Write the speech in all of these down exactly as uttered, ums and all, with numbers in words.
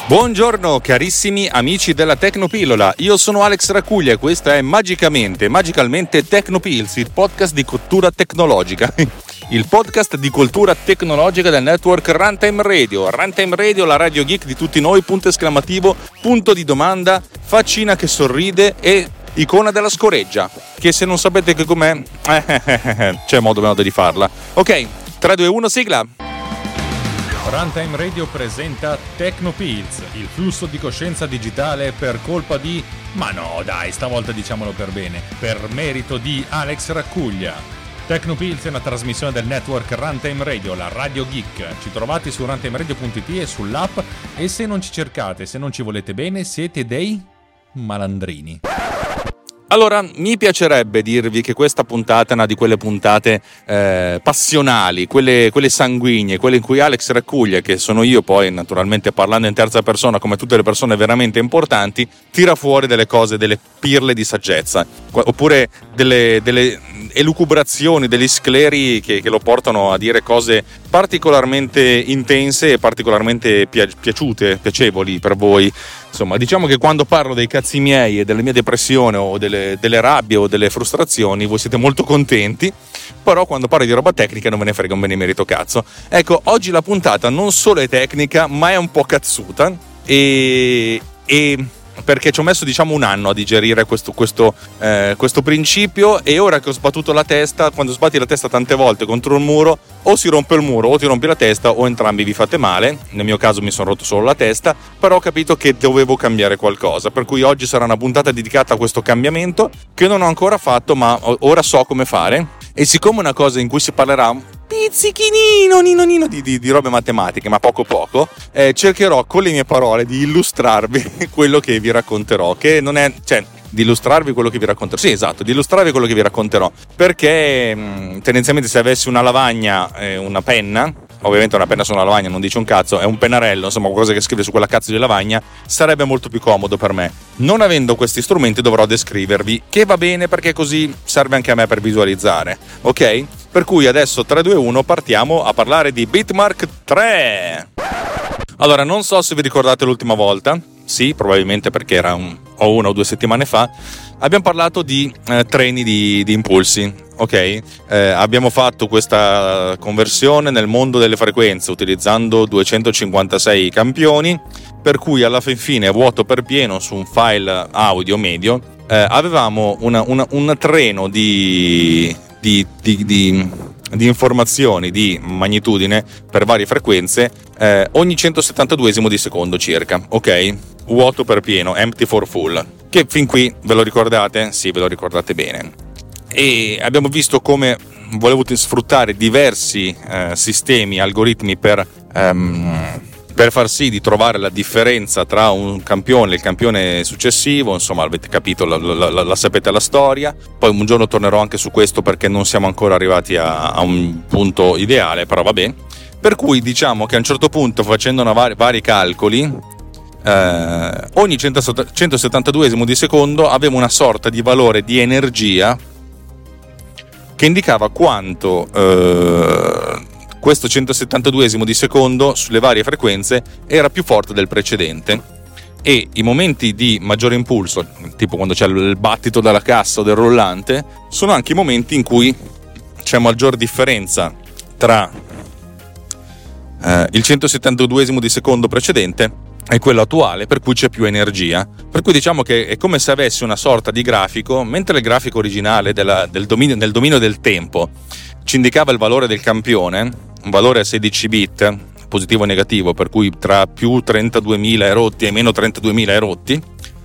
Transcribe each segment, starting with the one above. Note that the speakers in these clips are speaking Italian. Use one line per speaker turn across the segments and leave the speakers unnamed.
Buongiorno carissimi amici della Tecnopillola, io sono Alex Racuglia e questa è Magicamente, Magicalmente Tecnopills, il podcast di cultura tecnologica. Il podcast di cultura tecnologica del network Runtime Radio. Runtime Radio, la radio geek di tutti noi, punto esclamativo, punto di domanda, faccina che sorride e icona della scoreggia, che se non sapete che com'è, eh, c'è modo modo di farla. Ok, tre, due, uno, sigla!
Runtime Radio presenta Tecnopills, il flusso di coscienza digitale per colpa di... ma no dai, stavolta diciamolo per bene, per merito di Alex Racuglia. Tecnopills è una trasmissione del network Runtime Radio, la radio geek. Ci trovate su runtimeradio punto it e sull'app, e se non ci cercate, se non ci volete bene, siete dei malandrini.
Allora, mi piacerebbe dirvi che questa puntata è una di quelle puntate eh, passionali, quelle, quelle sanguigne, quelle in cui Alex Racuglia, che sono io poi naturalmente parlando in terza persona come tutte le persone veramente importanti, tira fuori delle cose, delle pirle di saggezza, oppure delle, delle elucubrazioni, degli scleri che, che lo portano a dire cose particolarmente intense e particolarmente pi- piaciute, piacevoli per voi. Insomma, diciamo che quando parlo dei cazzi miei e della mia depressione o delle, delle rabbie o delle frustrazioni voi siete molto contenti, però quando parlo di roba tecnica non ve ne frega un benemerito cazzo. Ecco, oggi la puntata non solo è tecnica ma è un po' cazzuta e... e... perché ci ho messo diciamo un anno a digerire questo, questo, eh, questo principio, e ora che ho sbattuto la testa, quando sbatti la testa tante volte contro il muro, o si rompe il muro o ti rompi la testa, o entrambi vi fate male. Nel mio caso mi sono rotto solo la testa, però ho capito che dovevo cambiare qualcosa, per cui oggi sarà una puntata dedicata a questo cambiamento che non ho ancora fatto, ma ora so come fare. E siccome è una cosa in cui si parlerà pizzichinino, nino, nino, di, di, di robe matematiche, ma poco poco, eh, cercherò con le mie parole di illustrarvi quello che vi racconterò, che non è, cioè, di illustrarvi quello che vi racconterò, sì esatto, di illustrarvi quello che vi racconterò, perché mh, tendenzialmente se avessi una lavagna e una penna, ovviamente una penna su una lavagna non dice un cazzo, è un pennarello, insomma qualcosa che scrive su quella cazzo di lavagna, sarebbe molto più comodo per me. Non avendo questi strumenti dovrò descrivervi, che va bene perché così serve anche a me per visualizzare, ok? Per cui adesso tre, due, uno partiamo a parlare di Bitmark tre. Allora, non so se vi ricordate l'ultima volta, sì, probabilmente perché era un, o una o due settimane fa, abbiamo parlato di eh, treni di, di impulsi, ok? Eh, abbiamo fatto questa conversione nel mondo delle frequenze utilizzando duecentocinquantasei campioni, per cui alla fin fine, vuoto per pieno su un file audio medio, eh, avevamo una, una, un treno di, di, di, di, di informazioni di magnitudine per varie frequenze eh, ogni centosettantaduesimo di secondo circa, ok? Vuoto per pieno, empty for full, che fin qui ve lo ricordate? Sì, ve lo ricordate bene. E abbiamo visto come volevo sfruttare diversi eh, sistemi, algoritmi per, um, per far sì di trovare la differenza tra un campione e il campione successivo. Insomma, avete capito, la, la, la, la sapete la storia. Poi un giorno tornerò anche su questo perché non siamo ancora arrivati a, a un punto ideale, però vabbè. Per cui diciamo che a un certo punto, facendo una vari, vari calcoli, eh, ogni centosettantaduesimo di secondo aveva una sorta di valore di energia che indicava quanto eh, questo centosettantaduesimo di secondo sulle varie frequenze era più forte del precedente, e i momenti di maggiore impulso, tipo quando c'è il battito della cassa o del rullante, sono anche i momenti in cui c'è maggior differenza tra eh, il centosettantaduesimo di secondo precedente e quello attuale, per cui c'è più energia. Per cui diciamo che è come se avessi una sorta di grafico, mentre il grafico originale della, del, dominio, del dominio del tempo ci indicava il valore del campione, un valore a sedici bit, positivo o negativo, per cui tra più trentaduemila erotti e meno trentaduemila erotti,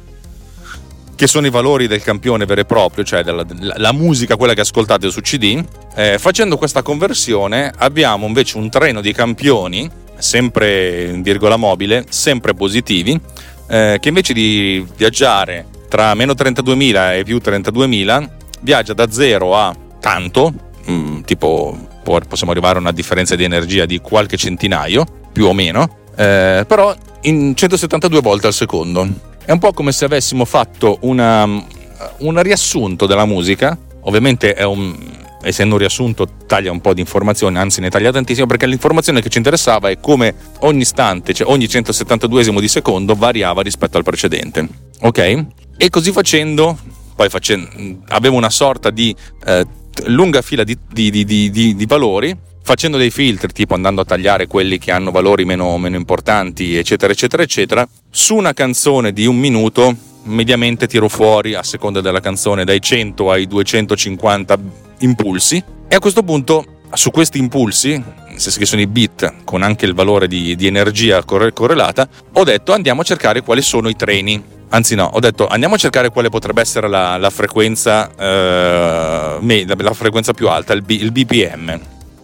che sono i valori del campione vero e proprio, cioè della, la musica, quella che ascoltate su C D. Eh, facendo questa conversione abbiamo invece un treno di campioni, sempre in virgola mobile, sempre positivi, eh, che invece di viaggiare tra meno trentaduemila e più trentaduemila viaggia da zero a tanto, mh, tipo possiamo arrivare a una differenza di energia di qualche centinaio più o meno, eh, però in centosettantadue volte al secondo. È un po' come se avessimo fatto una, un riassunto della musica. Ovviamente è un essendo un riassunto taglia un po' di informazioni, anzi ne taglia tantissimo, perché l'informazione che ci interessava è come ogni istante, cioè ogni centosettantaduesimo di secondo variava rispetto al precedente, ok? E così facendo, poi facendo, avevo una sorta di eh, lunga fila di, di, di, di, di, di valori, facendo dei filtri, tipo andando a tagliare quelli che hanno valori meno, meno importanti, eccetera, eccetera, eccetera. Su una canzone di un minuto, mediamente tiro fuori, a seconda della canzone, dai cento ai duecentocinquanta impulsi. E a questo punto, su questi impulsi, nel senso che sono i bit con anche il valore di, di energia corre- correlata, ho detto andiamo a cercare quali sono i treni. Anzi no, ho detto andiamo a cercare quale potrebbe essere la, la frequenza eh, la, la frequenza più alta, il, B, il B P M.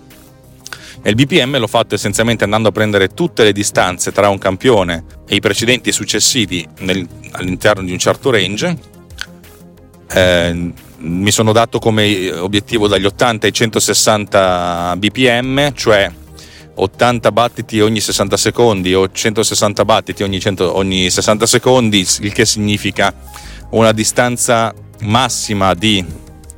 E il B P M l'ho fatto essenzialmente andando a prendere tutte le distanze tra un campione e i precedenti e successivi nel, all'interno di un certo range. Eh, mi sono dato come obiettivo dagli ottanta ai centosessanta B P M, cioè ottanta battiti ogni sessanta secondi o centosessanta battiti ogni, cento, ogni sessanta secondi, il che significa una distanza massima di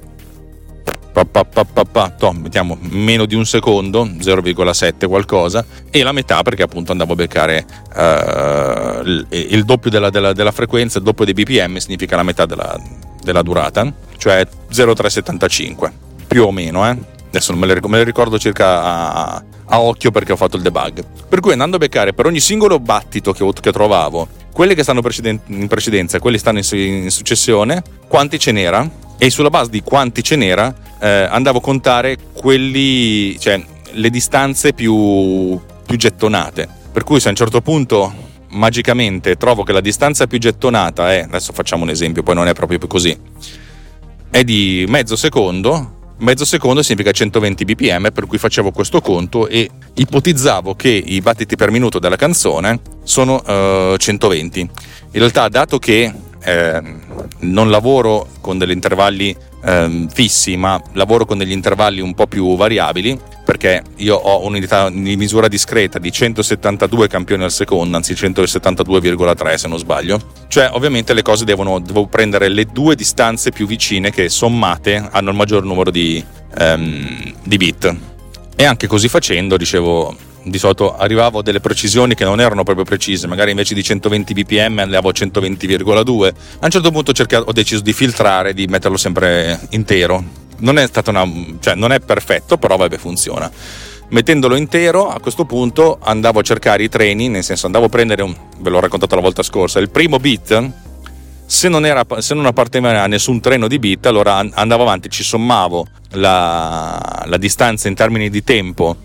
Pa, pa, pa, pa, pa, to, mettiamo meno di un secondo, zero virgola sette qualcosa, e la metà perché appunto andavo a beccare uh, il, il doppio della, della, della frequenza, il doppio dei B P M significa la metà della, della durata, cioè zero virgola trecentosettantacinque, più o meno, eh? Adesso non me le, me le ricordo circa a, a occhio perché ho fatto il debug. Per cui andando a beccare per ogni singolo battito che, che trovavo, quelli che stanno in precedenza e quelli che stanno in, in successione, quanti ce n'era, e sulla base di quanti ce n'era eh, andavo a contare quelli, cioè le distanze più, più gettonate. Per cui se a un certo punto magicamente trovo che la distanza più gettonata è, adesso facciamo un esempio, poi non è proprio più così, è di mezzo secondo, mezzo secondo significa centoventi B P M, per cui facevo questo conto e ipotizzavo che i battiti per minuto della canzone sono uh, centoventi. In realtà, dato che eh, non lavoro con degli intervalli eh, fissi, ma lavoro con degli intervalli un po' più variabili, perché io ho un'unità di misura discreta di centosettantadue campioni al secondo, anzi centosettantadue virgola tre se non sbaglio, cioè ovviamente le cose devono devo prendere le due distanze più vicine che sommate hanno il maggior numero di, ehm, di bit, e anche così facendo, dicevo, di solito arrivavo a delle precisioni che non erano proprio precise, magari invece di centoventi B P M andavo a centoventi virgola due. A un certo punto ho, cercato, ho deciso di filtrare, di metterlo sempre intero. Non è stata una, cioè non è perfetto, però vabbè, funziona. Mettendolo intero, a questo punto andavo a cercare i treni, nel senso andavo a prendere un, ve l'ho raccontato la volta scorsa, il primo bit, se non era, se non apparteneva a nessun treno di bit, allora andavo avanti, ci sommavo la, la distanza in termini di tempo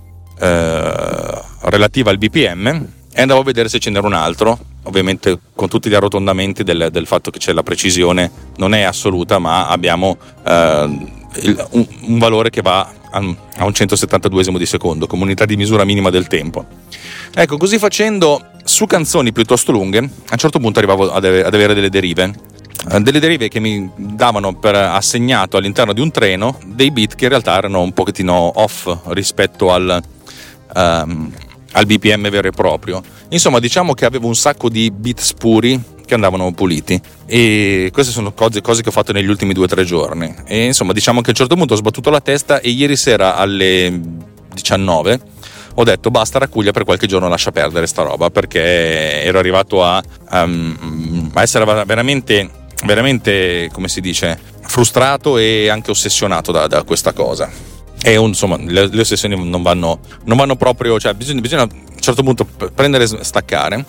eh, relativa al B P M e andavo a vedere se ce n'era un altro, ovviamente con tutti gli arrotondamenti del, del fatto che c'è la precisione non è assoluta, ma abbiamo eh, il, un, un valore che va a, a un centosettantaduesimo di secondo come unità di misura minima del tempo. Ecco, così facendo, su canzoni piuttosto lunghe, a un certo punto arrivavo ad, ad avere delle derive delle derive che mi davano per assegnato all'interno di un treno dei bit che in realtà erano un pochettino off rispetto al um, al B P M vero e proprio. Insomma, diciamo che avevo un sacco di bit spuri che andavano puliti, e queste sono cose, cose che ho fatto negli ultimi due o tre giorni. E insomma, diciamo che a un certo punto ho sbattuto la testa e ieri sera alle diciannove ho detto basta raccuglia, per qualche giorno lascia perdere sta roba, perché ero arrivato a, um, a essere veramente veramente, come si dice, frustrato e anche ossessionato da, da questa cosa. E insomma le, le ossessioni non vanno, non vanno proprio, cioè bisogna, bisogna a un certo punto prendere, staccare,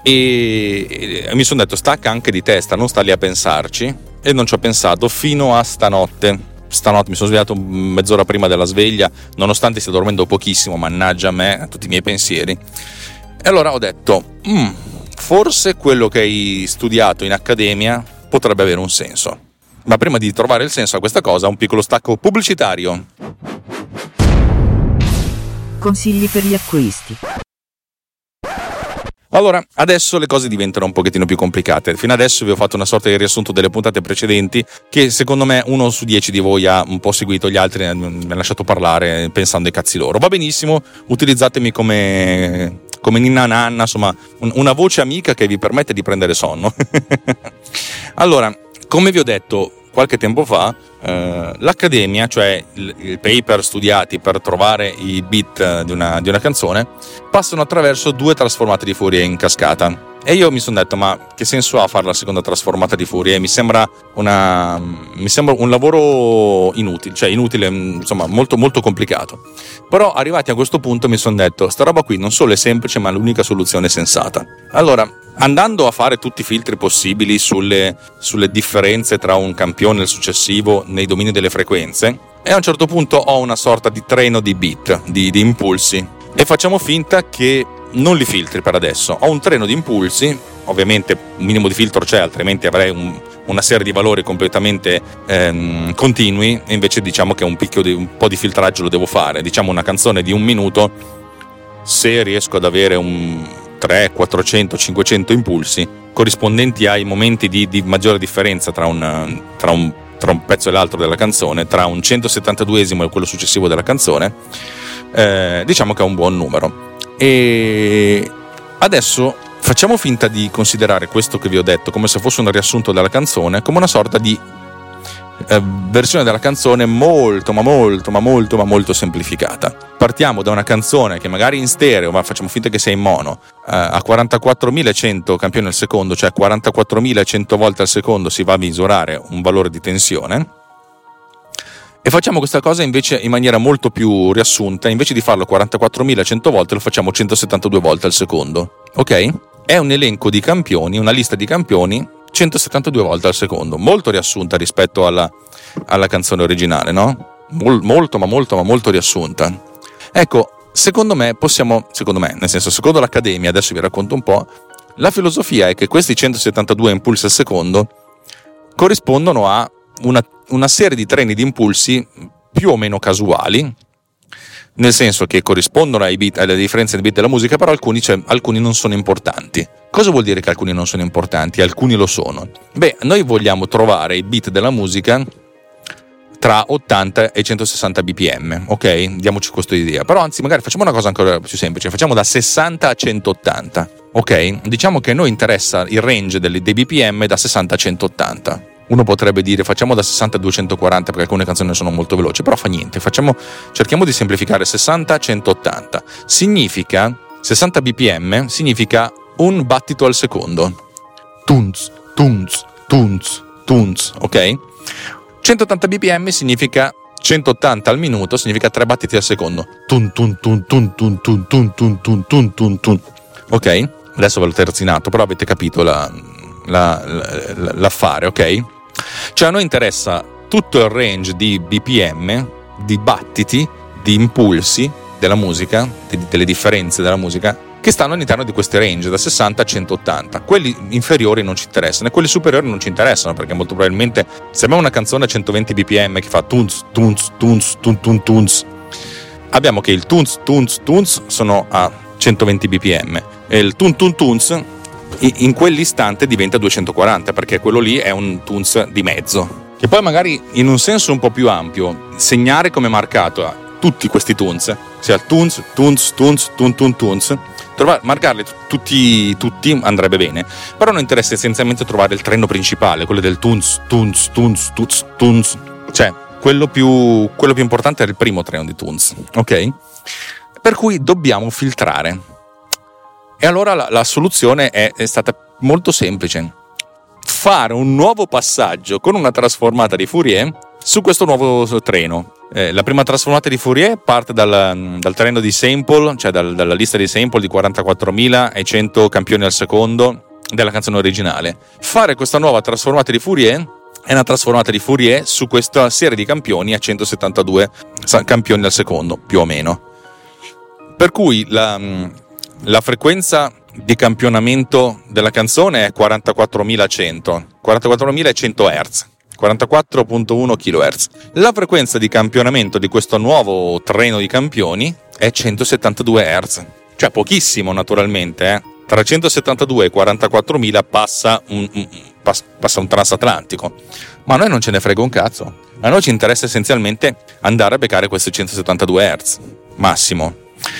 e, e mi sono detto stacca anche di testa, non sta lì a pensarci, e non ci ho pensato fino a stanotte. Stanotte mi sono svegliato mezz'ora prima della sveglia, nonostante stia dormendo pochissimo, mannaggia a me, a tutti i miei pensieri, e allora ho detto mm, forse quello che hai studiato in accademia potrebbe avere un senso. Ma prima di trovare il senso a questa cosa, un piccolo stacco pubblicitario.
Consigli per gli acquisti.
Allora, adesso le cose diventano un pochettino più complicate. Fino adesso vi ho fatto una sorta di riassunto delle puntate precedenti, che secondo me uno su dieci di voi ha un po' seguito, gli altri mi hanno lasciato parlare pensando ai cazzi loro. Va benissimo, utilizzatemi come, come ninna nanna, insomma, un, una voce amica che vi permette di prendere sonno. Allora, come vi ho detto qualche tempo fa, eh, l'Accademia, cioè il, il paper studiati per trovare i beat di una, di una canzone, passano attraverso due trasformate di Fourier in cascata. E io mi sono detto, ma che senso ha fare la seconda trasformata di Fourier? Mi sembra una mi sembra un lavoro inutile, cioè inutile, insomma, molto molto complicato. Però arrivati a questo punto mi sono detto, sta roba qui non solo è semplice, ma è l'unica soluzione sensata. Allora, andando a fare tutti i filtri possibili sulle, sulle differenze tra un campione e il successivo nei domini delle frequenze, e a un certo punto ho una sorta di treno di beat, di, di impulsi, e facciamo finta che non li filtri per adesso. Ho un treno di impulsi, ovviamente un minimo di filtro c'è, altrimenti avrei un, una serie di valori completamente ehm, continui, e invece diciamo che un, picchio di, un po' di filtraggio lo devo fare. Diciamo una canzone di un minuto, se riesco ad avere un trecento, quattrocento, cinquecento impulsi corrispondenti ai momenti di, di maggiore differenza tra un, tra, un, tra un pezzo e l'altro della canzone, tra un centosettantaduesimo e quello successivo della canzone, eh, diciamo che è un buon numero. E adesso facciamo finta di considerare questo che vi ho detto come se fosse un riassunto della canzone, come una sorta di eh, versione della canzone molto ma molto ma molto ma molto semplificata. Partiamo da una canzone che magari in stereo, ma facciamo finta che sia in mono, eh, a quarantaquattromilacento campioni al secondo, cioè quarantaquattromilacento volte al secondo si va a misurare un valore di tensione. E facciamo questa cosa invece in maniera molto più riassunta, invece di farlo quarantaquattromilacento volte lo facciamo centosettantadue volte al secondo, ok? È un elenco di campioni, una lista di campioni centosettantadue volte al secondo, molto riassunta rispetto alla, alla canzone originale, no? Mol, molto ma molto ma molto riassunta. Ecco, secondo me possiamo, secondo me, nel senso secondo l'Accademia, adesso vi racconto un po', la filosofia è che questi centosettantadue impulsi al secondo corrispondono a Una, una serie di treni di impulsi più o meno casuali, nel senso che corrispondono ai beat, alle differenze dei beat della musica, però alcuni, cioè, alcuni non sono importanti. Cosa vuol dire che alcuni non sono importanti? Alcuni lo sono. Beh, noi vogliamo trovare i beat della musica tra ottanta e centosessanta bpm, ok? Diamoci questa idea. Però anzi, magari facciamo una cosa ancora più semplice, facciamo da sessanta a centottanta, ok? Diciamo che a noi interessa il range dei, dei bpm da sessanta a centottanta. Uno potrebbe dire facciamo da sessanta a duecentoquaranta perché alcune canzoni sono molto veloci, però fa niente, facciamo, cerchiamo di semplificare. Sessanta a centottanta significa, sessanta bpm significa un battito al secondo, tunz, tunz, tunz, tunz, ok? centottanta bpm significa centottanta al minuto, significa tre battiti al secondo, tun tun tun tun tun tun tun tun tun tun tun tun, ok? Adesso ve l'ho terzinato, però avete capito la, la, la, l'affare, ok? Cioè a noi interessa tutto il range di bpm, di battiti, di impulsi della musica, delle differenze della musica, che stanno all'interno di questi range da sessanta a centottanta. Quelli inferiori non ci interessano e quelli superiori non ci interessano, perché molto probabilmente se abbiamo una canzone a centoventi bpm che fa tunz, tunz, tunz, tunz, tunz, tunz, abbiamo che il tunz, tunz, tunz sono a centoventi bpm e il tun tun tunz in quell'istante diventa duecentoquaranta, perché quello lì è un tunz di mezzo, che poi magari in un senso un po' più ampio segnare come marcato a tutti questi tunz, sia il tunz, tunz, tunz, tun tun tunz, trovare, marcarli tutti, tutti andrebbe bene, però non interessa essenzialmente trovare il treno principale, quello del tunz, tunz, tunz, tunz, tunz, cioè quello più, quello più importante è il primo treno di tunz, ok? Per cui dobbiamo filtrare. E allora la, la soluzione è, è stata molto semplice: fare un nuovo passaggio con una trasformata di Fourier su questo nuovo treno. Eh, la prima trasformata di Fourier parte dal, dal treno di sample, cioè dal, dalla lista di sample di quarantaquattromilacento campioni al secondo della canzone originale. Fare questa nuova trasformata di Fourier è una trasformata di Fourier su questa serie di campioni a centosettantadue campioni al secondo, più o meno. Per cui la, la frequenza di campionamento della canzone è quarantaquattromilacento, quarantaquattromilacento hertz, quarantaquattro virgola uno chilohertz. La frequenza di campionamento di questo nuovo treno di campioni è centosettantadue hertz, cioè pochissimo naturalmente, eh? Tra centosettantadue e quarantaquattromila passa un, un, passa un transatlantico, ma a noi non ce ne frega un cazzo. A noi ci interessa essenzialmente andare a beccare questi centosettantadue hertz massimo.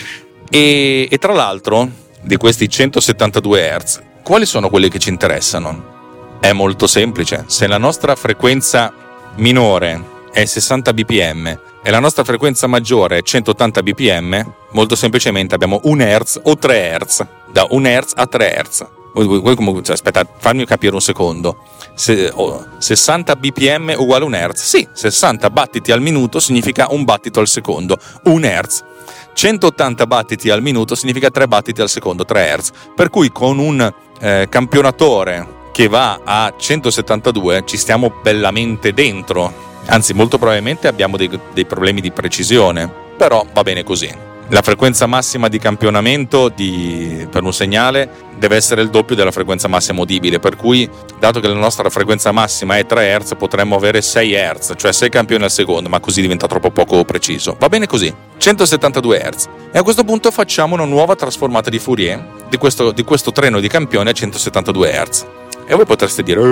E, e tra l'altro di questi centosettantadue hertz, quali sono quelli che ci interessano? È molto semplice. Se la nostra frequenza minore è sessanta bpm e la nostra frequenza maggiore è centottanta bpm, molto semplicemente abbiamo un hertz o tre hertz, da un hertz a tre hertz. Voi, voi, voi comunque, cioè, aspetta, fammi capire un secondo. Se, oh, sessanta bpm uguale un hertz? Sì, sessanta battiti al minuto significa un battito al secondo, un hertz. centottanta battiti al minuto significa tre battiti al secondo, tre hertz. Per cui con un eh, campionatore che va a centosettantadue ci stiamo bellamente dentro. Anzi, molto probabilmente abbiamo dei, dei problemi di precisione, però va bene così. La frequenza massima di campionamento di, per un segnale deve essere il doppio della frequenza massima udibile, per cui, dato che la nostra frequenza massima è tre hertz, potremmo avere sei hertz, cioè sei campioni al secondo, ma così diventa troppo poco preciso. Va bene così, centosettantadue hertz. E a questo punto facciamo una nuova trasformata di Fourier di questo, di questo treno di campione a centosettantadue hertz. E voi potreste dire,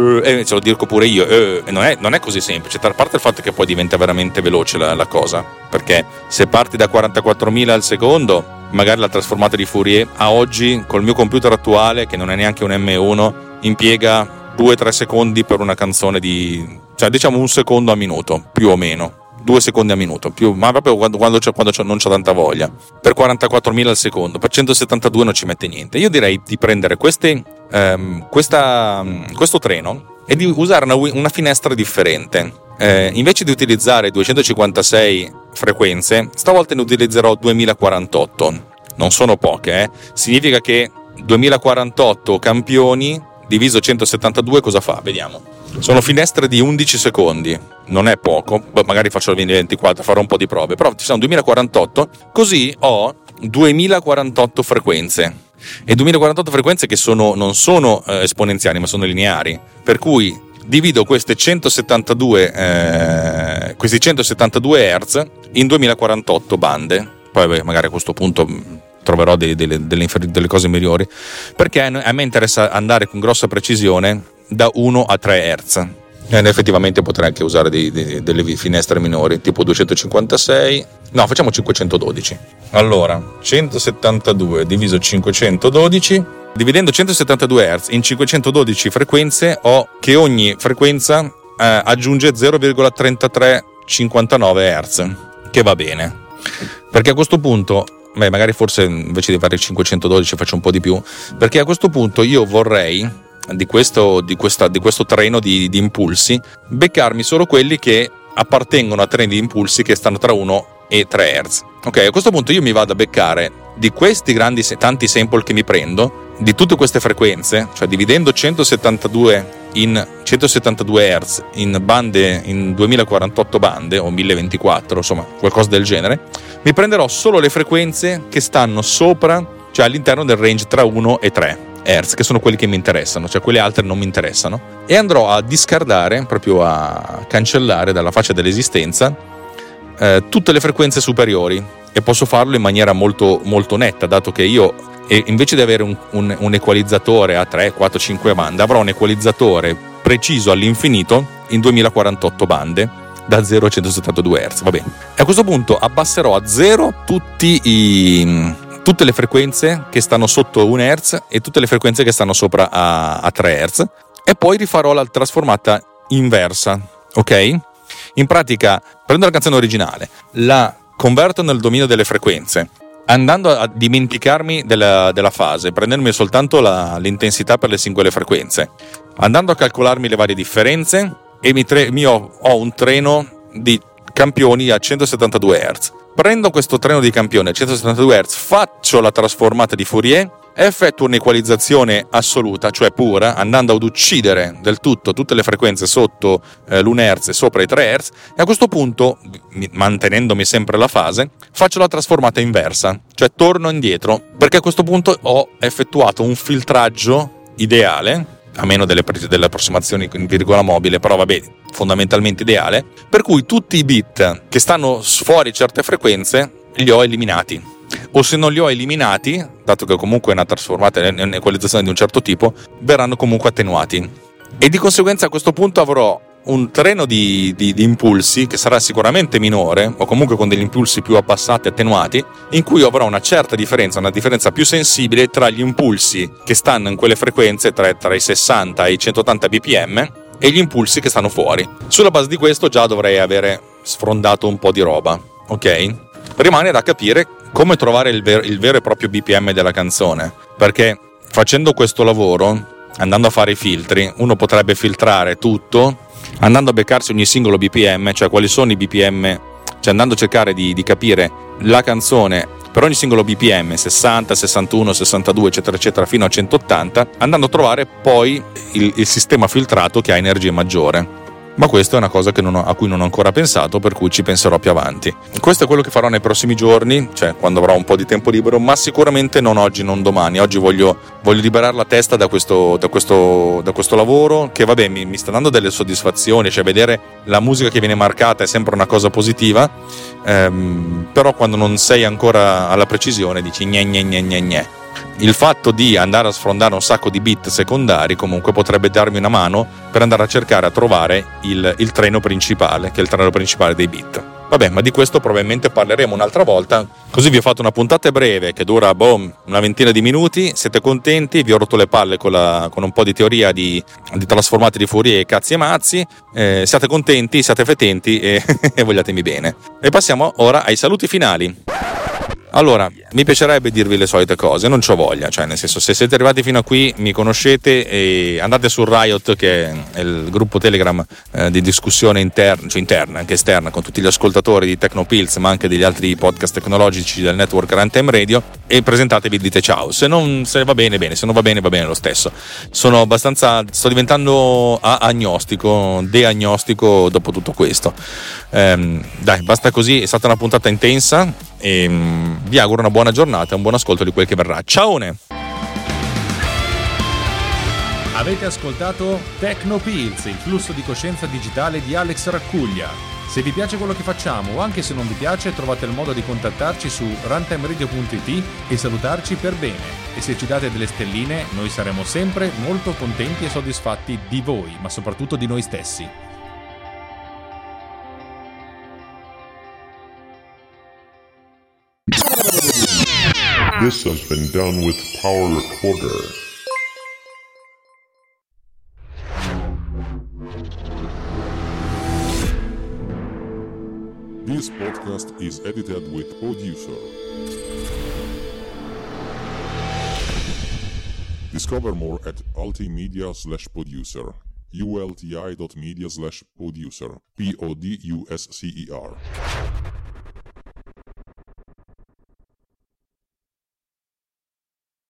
e ce lo dico pure io, e non è, non è così semplice, a parte il fatto che poi diventa veramente veloce la, la cosa, perché se parti da quarantaquattromila al secondo, magari la trasformata di Fourier a oggi, col mio computer attuale, che non è neanche un M uno, impiega due tre secondi per una canzone di, cioè diciamo un secondo a minuto, più o meno. Due secondi a minuto, più, ma proprio quando, quando, c'è, quando c'è, non c'ho tanta voglia. Per quarantaquattromila al secondo, per centosettantadue non ci mette niente. Io direi di prendere queste, ehm, questa, questo treno e di usare una, una finestra differente. Eh, invece di utilizzare duecentocinquantasei frequenze, stavolta ne utilizzerò duemilaquarantotto. Non sono poche, eh? Significa che duemilaquarantotto campioni diviso centosettantadue cosa fa? Vediamo. Sono finestre di undici secondi, non è poco, magari faccio il ventiquattro, farò un po' di prove, però ci sono duemilaquarantotto, così ho duemilaquarantotto frequenze. E duemilaquarantotto frequenze che sono, non sono eh, esponenziali, ma sono lineari, per cui divido queste centosettantadue, eh, questi centosettantadue hertz in duemilaquarantotto bande, poi beh, magari a questo punto troverò dei, delle, delle, delle cose migliori, perché a me interessa andare con grossa precisione da uno a tre hertz. E effettivamente potrei anche usare dei, dei, delle finestre minori, tipo duecentocinquantasei, no, facciamo cinquecentododici. Allora, centosettantadue diviso cinquecentododici, dividendo centosettantadue hertz in cinquecentododici frequenze, ho che ogni frequenza eh, aggiunge zero virgola trentatré cinquantanove hertz, che va bene, perché a questo punto, beh, magari forse invece di fare cinquecentododici faccio un po' di più, perché a questo punto io vorrei di questo, di questa, di questo treno di, di impulsi beccarmi solo quelli che appartengono a treni di impulsi che stanno tra uno e tre hertz. Ok, a questo punto io mi vado a beccare di questi grandi tanti sample che mi prendo, di tutte queste frequenze, cioè dividendo centosettantadue in centosettantadue hertz in bande, in duemilaquarantotto bande o mille ventiquattro, insomma qualcosa del genere, mi prenderò solo le frequenze che stanno sopra, cioè all'interno del range tra uno e tre hertz, che sono quelli che mi interessano, cioè quelle altre non mi interessano, e andrò a discardare, proprio a cancellare dalla faccia dell'esistenza eh, tutte le frequenze superiori, e posso farlo in maniera molto, molto netta, dato che io e invece di avere un, un, un equalizzatore a tre, quattro, cinque bande, avrò un equalizzatore preciso all'infinito in duemilaquarantotto bande da zero a centosettantadue hertz. Va bene, e a questo punto abbasserò a zero tutti i tutte le frequenze che stanno sotto un hertz e tutte le frequenze che stanno sopra a, a tre hertz, e poi rifarò la trasformata inversa, ok? In pratica prendo la canzone originale, la converto nel dominio delle frequenze, andando a dimenticarmi della, della fase, prendendomi soltanto la, l'intensità per le singole frequenze, andando a calcolarmi le varie differenze, e mi, tre, mi ho, ho un treno di campioni a centosettantadue hertz. Prendo questo treno di campione a centosettantadue hertz, faccio la trasformata di Fourier, effettuo un'equalizzazione assoluta, cioè pura, andando ad uccidere del tutto tutte le frequenze sotto eh, l'un hertz e sopra i tre hertz, e a questo punto, mantenendomi sempre la fase, faccio la trasformata inversa, cioè torno indietro, perché a questo punto ho effettuato un filtraggio ideale, a meno delle, delle approssimazioni in virgola mobile, però vabbè, fondamentalmente ideale, per cui tutti i bit che stanno fuori certe frequenze li ho eliminati, o se non li ho eliminati, dato che comunque è una trasformata, è un'equalizzazione di un certo tipo, verranno comunque attenuati, e di conseguenza a questo punto avrò un treno di, di, di impulsi che sarà sicuramente minore, o comunque con degli impulsi più abbassati, attenuati, in cui avrò una certa differenza, una differenza più sensibile tra gli impulsi che stanno in quelle frequenze tra, tra i sessanta e i centottanta bpm, e gli impulsi che stanno fuori. Sulla base di questo già dovrei avere sfrondato un po' di roba, ok? Rimane da capire come trovare il, ver- il vero e proprio B P M della canzone, perché facendo questo lavoro, andando a fare i filtri, uno potrebbe filtrare tutto andando a beccarsi ogni singolo B P M, cioè quali sono i B P M, cioè andando a cercare di, di capire la canzone per ogni singolo B P M, sessanta, sessantuno, sessantadue eccetera eccetera fino a centottanta, andando a trovare poi il, il sistema filtrato che ha energia maggiore. Ma questa è una cosa che non ho, a cui non ho ancora pensato, per cui ci penserò più avanti. Questo è quello che farò nei prossimi giorni, cioè quando avrò un po' di tempo libero, ma sicuramente non oggi, non domani. Oggi voglio, voglio liberare la testa da questo, da questo, da questo lavoro, che vabbè mi, mi sta dando delle soddisfazioni, cioè vedere la musica che viene marcata è sempre una cosa positiva, ehm, però quando non sei ancora alla precisione dici gne gne gne gne gne. Il fatto di andare a sfrondare un sacco di beat secondari comunque potrebbe darmi una mano per andare a cercare a trovare il, il treno principale, che è il treno principale dei beat. Vabbè, ma di questo probabilmente parleremo un'altra volta. Così vi ho fatto una puntata breve che dura boh, una ventina di minuti. Siete contenti? Vi ho rotto le palle con, la, con un po' di teoria di, di trasformati di Fourier e cazzi e mazzi. Eh, siate contenti, siate fetenti e, e vogliatemi bene. E passiamo ora ai saluti finali. Allora, mi piacerebbe dirvi le solite cose, non c'ho voglia, cioè nel senso, se siete arrivati fino a qui mi conoscete e andate su Riot, che è il gruppo Telegram eh, di discussione interna, cioè interna, anche esterna, con tutti gli ascoltatori di Tecnopills, ma anche degli altri podcast tecnologici del network Runtime Radio, e presentatevi e dite ciao. Se non se va bene, bene, se non va bene, va bene lo stesso. Sono abbastanza, sto diventando agnostico, deagnostico dopo tutto questo. Ehm, dai, basta così, è stata una puntata intensa e um, vi auguro una buona giornata e un buon ascolto di quel che verrà. Ciaone!
Avete ascoltato Tecnopills, il flusso di coscienza digitale di Alex Raccuglia. Se vi piace quello che facciamo o anche se non vi piace, trovate il modo di contattarci su runtimeradio punto it e salutarci per bene. E se ci date delle stelline, noi saremo sempre molto contenti e soddisfatti di voi, ma soprattutto di noi stessi.
This has been done with Power Recorder. This podcast is edited with Producer. Discover more at ultimedia slash producer. ulti dot media slash producer. P O D U S C E R.